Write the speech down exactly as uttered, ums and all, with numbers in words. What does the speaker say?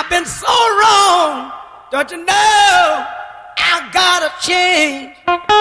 I've been so wrong. Don't you know I gotta change?